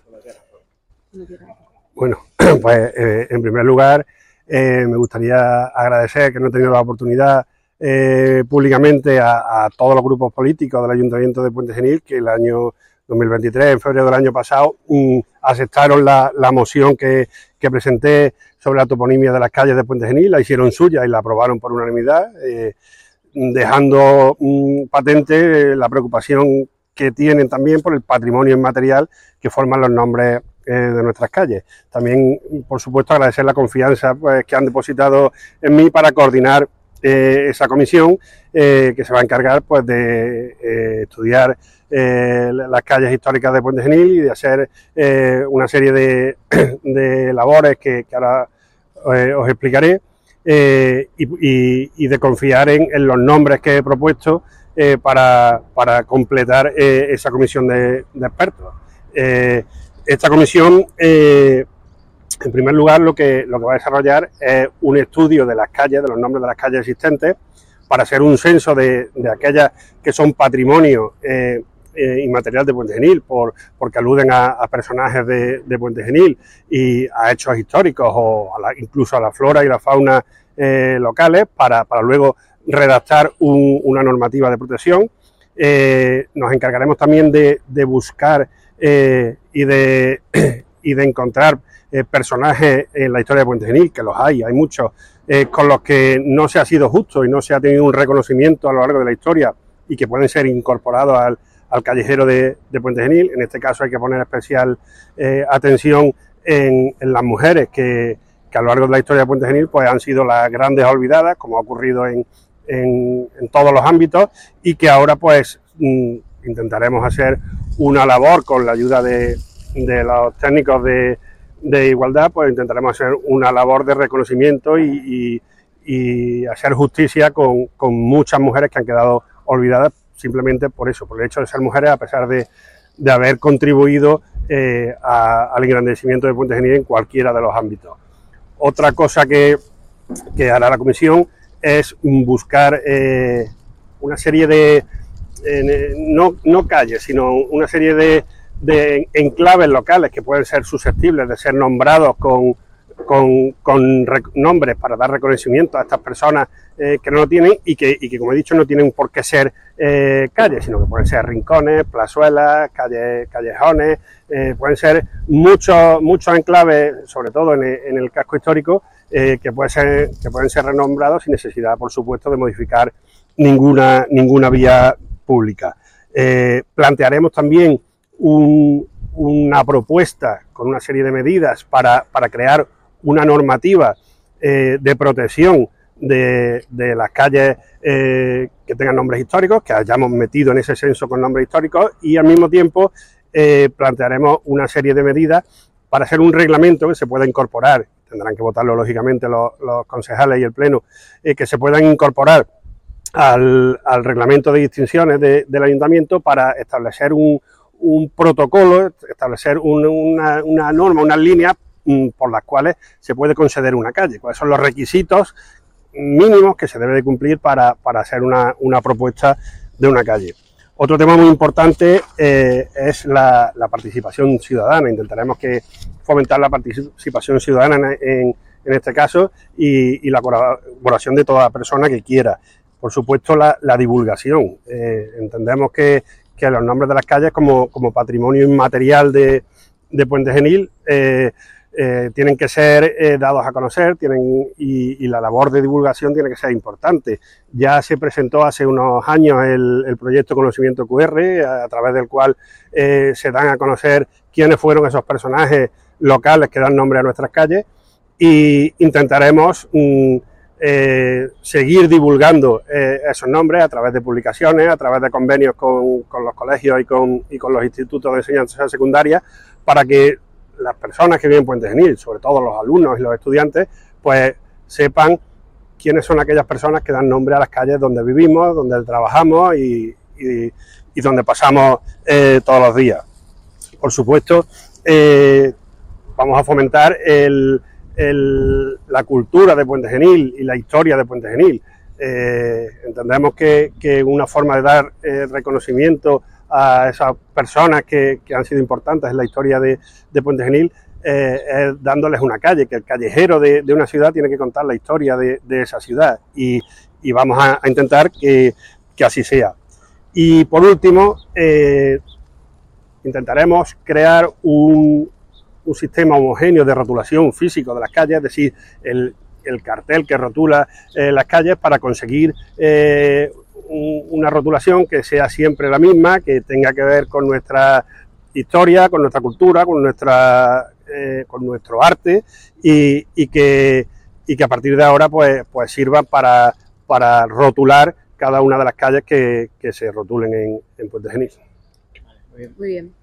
Bueno, pues en primer lugar me gustaría agradecer que no he tenido la oportunidad públicamente a todos los grupos políticos del Ayuntamiento de Puente Genil que el año 2023, en febrero del año pasado, aceptaron la moción que presenté sobre la toponimia de las calles de Puente Genil, la hicieron suya y la aprobaron por unanimidad, dejando patente la preocupación que tienen también por el patrimonio inmaterial que forman los nombres de nuestras calles. También, por supuesto, agradecer la confianza que han depositado en mí para coordinar esa comisión que se va a encargar de estudiar las calles históricas de Puente Genil y de hacer una serie de labores que ahora os explicaré y de confiar en los nombres que he propuesto para completar esa comisión de expertos. Esta comisión, en primer lugar, lo que va a desarrollar es un estudio de las calles, de los nombres de las calles existentes, para hacer un censo de aquellas que son patrimonio inmaterial de Puente Genil, porque aluden a personajes de Puente Genil y a hechos históricos o incluso a la flora y la fauna locales, para luego redactar una normativa de protección. Nos encargaremos también de buscar y de encontrar personajes en la historia de Puente Genil, que los hay muchos, con los que no se ha sido justo y no se ha tenido un reconocimiento a lo largo de la historia y que pueden ser incorporados al callejero de Puente Genil. En este caso hay que poner especial atención en las mujeres que a lo largo de la historia de Puente Genil pues han sido las grandes olvidadas, como ha ocurrido en todos los ámbitos, y que ahora pues intentaremos hacer una labor con la ayuda de los técnicos de igualdad, pues intentaremos hacer una labor de reconocimiento y hacer justicia con muchas mujeres que han quedado olvidadas simplemente por eso, por el hecho de ser mujeres, a pesar de haber contribuido al engrandecimiento de Puente Genil en cualquiera de los ámbitos. Otra cosa que hará la comisión es buscar una serie de no calles, sino una serie de enclaves locales que pueden ser susceptibles de ser nombrados con nombres para dar reconocimiento a estas personas que no lo tienen y que, como he dicho, no tienen por qué ser calles, sino que pueden ser rincones, plazuelas, callejones, pueden ser muchos enclaves, sobre todo en el casco histórico, que pueden ser renombrados sin necesidad, por supuesto, de modificar ninguna vía pública. Plantearemos también una propuesta con una serie de medidas para crear una normativa de protección de las calles que tengan nombres históricos, que hayamos metido en ese censo con nombres históricos, y al mismo tiempo plantearemos una serie de medidas para hacer un reglamento que se pueda incorporar, tendrán que votarlo lógicamente los concejales y el pleno, que se puedan incorporar al reglamento de distinciones del ayuntamiento para establecer un protocolo, establecer una norma, unas líneas por las cuales se puede conceder una calle, cuáles son los requisitos mínimos que se debe de cumplir para hacer una propuesta de una calle. Otro tema muy importante es la participación ciudadana. Intentaremos fomentar la participación ciudadana en este caso y la colaboración de toda persona que quiera. Por supuesto, la divulgación. Entendemos que los nombres de las calles como patrimonio inmaterial de Puente Genil tienen que ser dados a conocer, y la labor de divulgación tiene que ser importante. Ya se presentó hace unos años el proyecto Conocimiento QR, a través del cual se dan a conocer quiénes fueron esos personajes locales que dan nombre a nuestras calles, y intentaremos seguir divulgando esos nombres a través de publicaciones, a través de convenios con los colegios y con los institutos de enseñanza secundaria, para que las personas que viven en Puente Genil, sobre todo los alumnos y los estudiantes, pues sepan quiénes son aquellas personas que dan nombre a las calles donde vivimos, donde trabajamos y donde pasamos todos los días. Por supuesto, vamos a fomentar la cultura de Puente Genil y la historia de Puente Genil. Entendemos que una forma de dar reconocimiento a esas personas que han sido importantes en la historia de Puente Genil, dándoles una calle, que el callejero de una ciudad tiene que contar la historia de esa ciudad, y vamos a intentar que así sea. Y por último, intentaremos crear un sistema homogéneo de rotulación físico de las calles, es decir, el cartel que rotula las calles, para conseguir una rotulación que sea siempre la misma, que tenga que ver con nuestra historia, con nuestra cultura, con nuestro arte, y que a partir de ahora pues sirva para rotular cada una de las calles que se rotulen en Puente Genil. Muy bien.